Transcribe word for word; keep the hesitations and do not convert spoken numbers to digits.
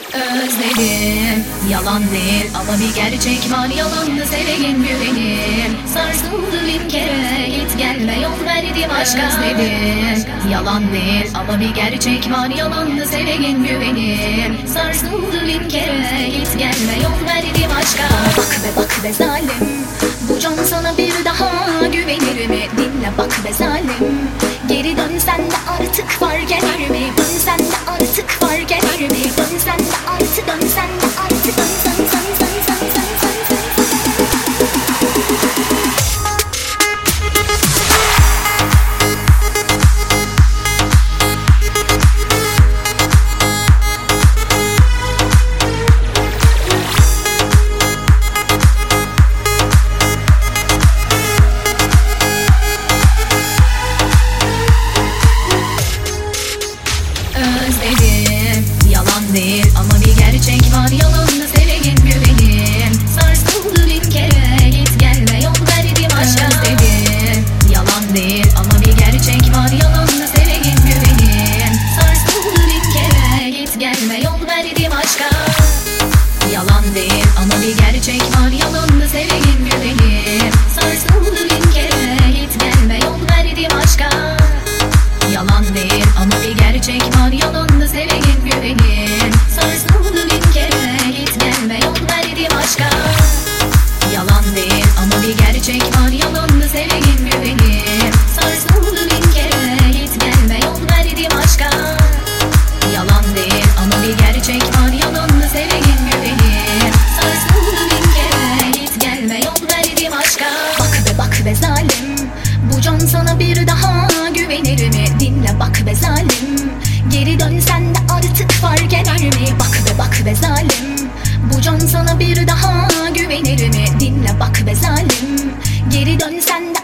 Özledim, yalan değil ama bir gerçek var, yalanını seveyim güvenim. Sarsıldı bin kere, git gelme yol verdim aşka. Özledim, yalan değil ama bir gerçek var, yalanını seveyim güvenim. Sarsıldı bin kere, git gelme yol verdim aşka. Bana bak ve bak be zalim, bu can sana bir daha güvenir mi? Dinle bak be zalim, geri dönsen de artık fark eder mi? Dönsen de artık fark eder mi? Dönsen de artık, dönsen de artık, dönsen, dönsen, dönsen, dönsen, özledim, yalan değil ama bir gerçek var, yalanını seveyim güvenim. Sarsıldı bin kere, git gelme yol verdim aşka. Özledim, yalan değil ama bir gerçek var, yalanını seveyim güvenim. Sarsıldı bin kere, git gelme yol verdim aşka. Yalan değil ama bir gerçek var, yalanını seveyim güvenim. Sarsıldı bin kere, git gelme yol verdim aşka. Yalan değil ama bir gerçek var, yalanını seveyim güvenim. Sarsıldı bin kere, git gelme yol verdim aşka. Yalan değil ama bir gerçek var, yalanını seveyim güvenim. Sarsıldı bin kere, git gelme yol verdim aşka. Yalan değil ama bir gerçek var, yalanını seveyim güvenim. Sarsıldı bin kere, git gelme yol verdim aşka. Bak be bak be zalim, bu can sana bir daha güvenir mi? Dinle bak be zalim, geri dönsen de artık fark eder mi? Bak be bak be zalim, bu can sana bir daha güvenir mi? Dinle bak be zalim, geri dönsen de